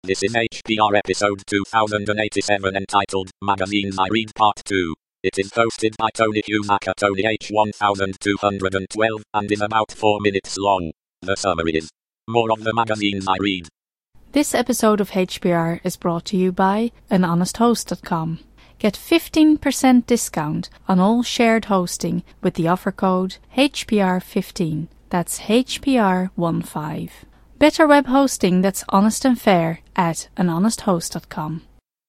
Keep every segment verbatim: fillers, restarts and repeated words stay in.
This is H P R episode two thousand eighty-seven entitled Magazines I Read Part two. It is hosted by Tony Husaka Tony H one thousand two hundred twelve and is about four minutes long. The summary is: more of the magazines I read. This episode of H P R is brought to you by an honest host dot com. Get fifteen percent discount on all shared hosting with the offer code H P R fifteen. That's H P R fifteen. Better web hosting that's honest and fair at an honest host dot com.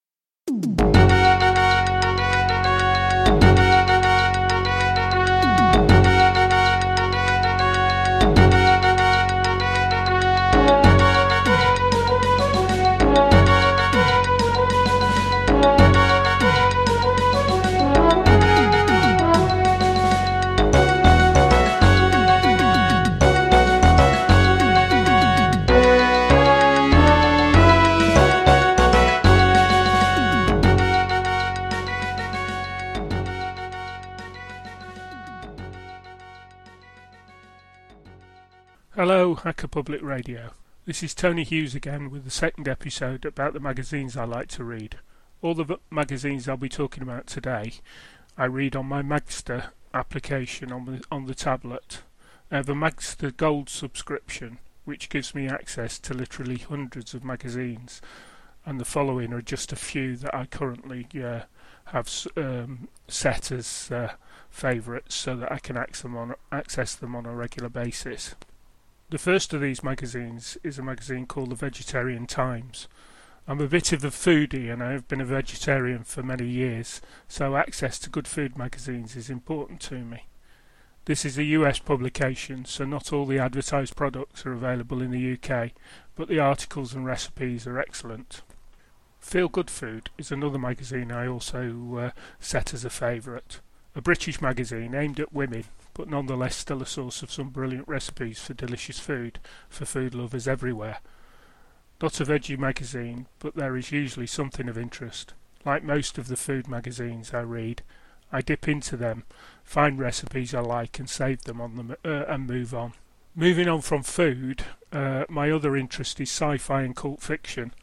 Hello, Hacker Public Radio. This is Tony Hughes again with the second episode about the magazines I like to read. All the v- magazines I'll be talking about today, I read on my Magster application on the, on the tablet. I have a Magster Gold subscription, which gives me access to literally hundreds of magazines, and the following are just a few that I currently uh, have um, set as uh, favourites so that I can access them on, access them on a regular basis. The first of these magazines is a magazine called The Vegetarian Times. I'm a bit of a foodie and I have been a vegetarian for many years, so access to good food magazines is important to me. This is a U S publication, so not all the advertised products are available in the U K, but the articles and recipes are excellent. Feel Good Food is another magazine I also uh, set as a favourite. A British magazine aimed at women, but nonetheless still a source of some brilliant recipes for delicious food for food lovers everywhere. Not a veggie magazine, but there is usually something of interest. Like most of the food magazines I read, I dip into them, find recipes I like and save them on them uh, and move on. Moving on from food, uh, my other interest is sci-fi and cult fiction.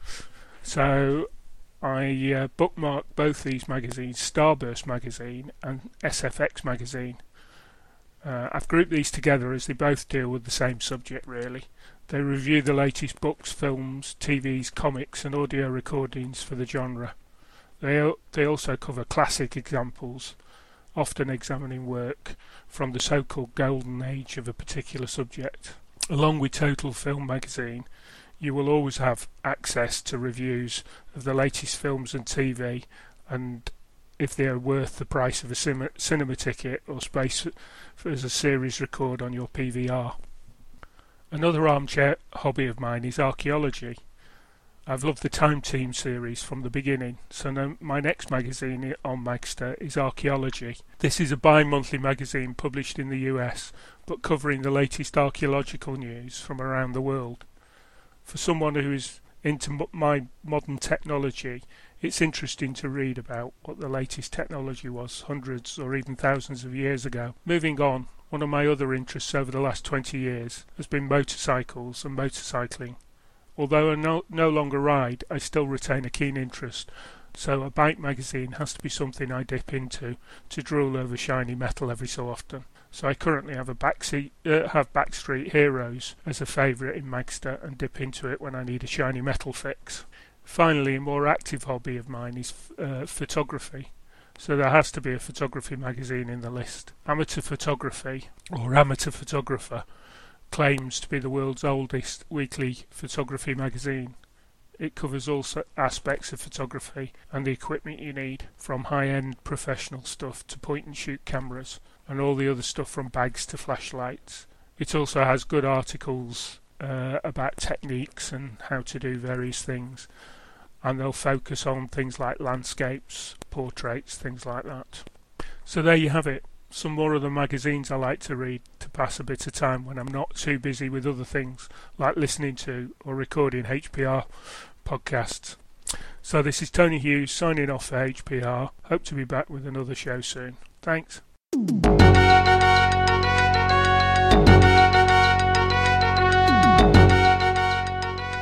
So I uh, bookmark both these magazines, Starburst magazine and S F X magazine. Uh, I've grouped these together as they both deal with the same subject really. They review the latest books, films, T Vs, comics and audio recordings for the genre. They, they also cover classic examples, often examining work from the so-called golden age of a particular subject. Along with Total Film magazine, you will always have access to reviews of the latest films and T V, and if they are worth the price of a cinema, cinema ticket or space as a series record on your P V R. Another armchair hobby of mine is archaeology. I've loved the Time Team series from the beginning, so now my next magazine on Magster is Archaeology. This is a bi-monthly magazine published in the U S, but covering the latest archaeological news from around the world. For someone who is into my modern technology, it's interesting to read about what the latest technology was hundreds or even thousands of years ago. Moving on, one of my other interests over the last twenty years has been motorcycles and motorcycling. Although I no, no longer ride, I still retain a keen interest, so a bike magazine has to be something I dip into to drool over shiny metal every so often. So I currently have a backseat, uh, have Backstreet Heroes as a favourite in Magster and dip into it when I need a shiny metal fix. Finally, a more active hobby of mine is uh, photography, so there has to be a photography magazine in the list. Amateur Photography, or Amateur Photographer, claims to be the world's oldest weekly photography magazine. It covers all aspects of photography and the equipment you need, from high-end professional stuff to point-and-shoot cameras, and all the other stuff from bags to flashlights. It also has good articles uh, about techniques and how to do various things, and they'll focus on things like landscapes, portraits, things like that. So there you have it, some more of the magazines I like to read to pass a bit of time when I'm not too busy with other things like listening to or recording H P R podcasts. So this is Tony Hughes signing off for H P R. Hope to be back with another show soon. Thanks.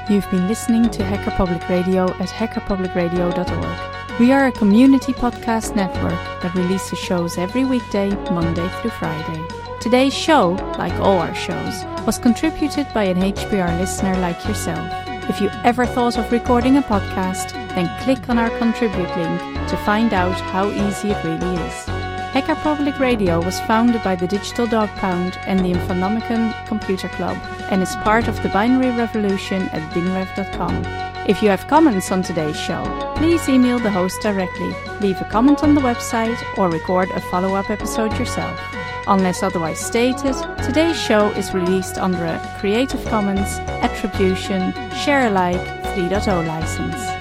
You've been listening to Hacker Public Radio at hacker public radio dot org. We are a community podcast network that releases shows every weekday, Monday through Friday. Today's show, like all our shows, was contributed by an H P R listener like yourself. If you ever thought of recording a podcast, then click on our contribute link to find out how easy it really is. Hacker Public Radio was founded by the Digital Dog Pound and the Infonomicon Computer Club and is part of the binary revolution at binrev dot com. If you have comments on today's show, please email the host directly, leave a comment on the website, or record a follow-up episode yourself. Unless otherwise stated, today's show is released under a Creative Commons Attribution Share Alike three point oh license.